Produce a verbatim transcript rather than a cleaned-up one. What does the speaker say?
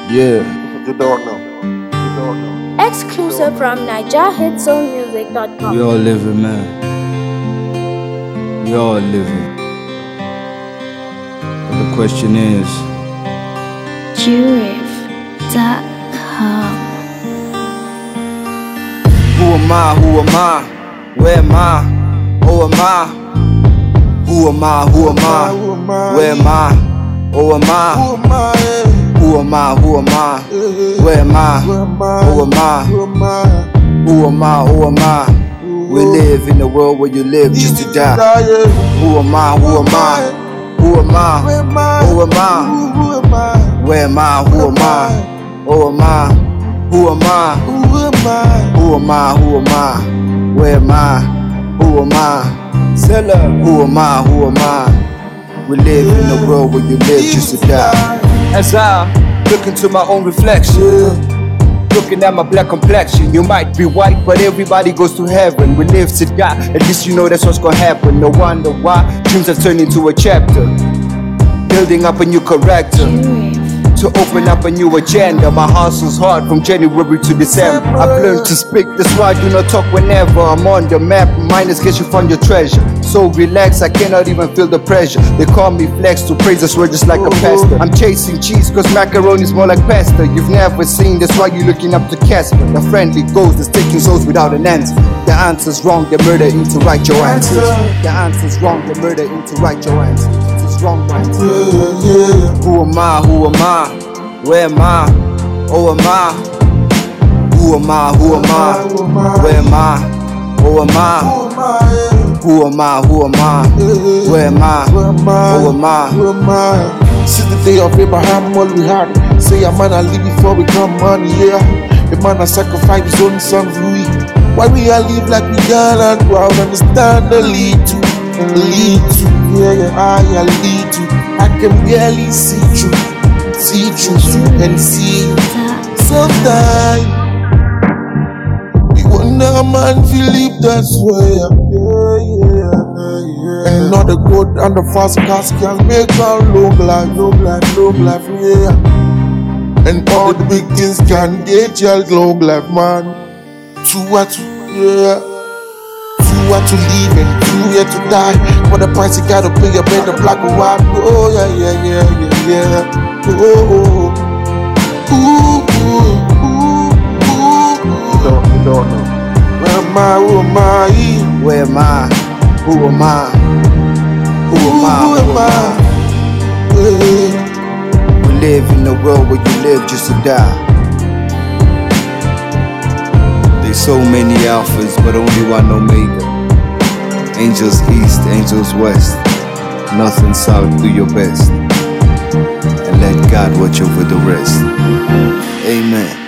Yeah. You don't know. You don't know. Exclusive from Niger Hit Zone Music dot com. We all living, man. We all living. But the question is, Jurif dot com. who am I? Who am I? Where am I? Oh, am I? Who am I? Who am I? Where am I? Oh, am I? Who am I? Who am I? Who am I? Where am I? Who am I? Who am I? Who am I? Who am I? We live in a world where you live just to die. Who am I? Who am I? Who am I? Who am I? Who am I? Where am I? Who am I? Oh, am I? Who am I? Who am I? Who am I? Who am I? Where am I? Who am I? Seller. Who am I? Who am I? We live in a world where you live just to die. As I look into my own reflection, looking at my black complexion, you might be white, but everybody goes to heaven. We live to die, at least you know that's what's gonna happen. No wonder why dreams have turned into a chapter, building up a new character, to open up a new agenda. My hustle's hard from January to December. I've learned to speak, that's why I do not talk whenever I'm on the map. Minus get you from your treasure. So relax, I cannot even feel the pressure. They call me flex to praise us, we're just like a pastor. I'm chasing cheese cause macaroni's more like pasta. You've never seen, that's why you're looking up to Casper. The friendly ghost is taking souls without an answer. The answer's wrong, they murder him to write your answers. The answer's wrong, they murder him to write your answers. It's wrong, right? Who am I? Who am I? Where am I? Oh, am I? Who am I? Who am I? Where am I? Oh, am I? Who am I? Who am I? Where am I? Oh, am I? Who am I? Since the day of Abraham, all we had. Say a man I live before we come money, yeah. The man I sacrifice his own son for we. Why we all live like we got and proud, understand the lead to, lead to, yeah, yeah, I I lead to. I can barely see through, see through and see. Sometimes we wonder a man feel live that's way, yeah, yeah, yeah. And not the good and the fast cars can make our long life, long life, long life, yeah. And all the big things can get your long life, man. To what to, yeah. To what to live and to yet to die. For the price you gotta pay, you better black or white. Oh yeah, yeah, yeah, yeah, yeah. Oh, oh, oh. Ooh, ooh, ooh, ooh. You don't, you don't know. Where am I? Who am I? Where am I? Who am I? Who am I? Who am I? We live in a world where you live just to die. There's so many alphas, but only one omega. Angels east, angels west. Nothing south, do your best. And let God watch over the rest. Amen.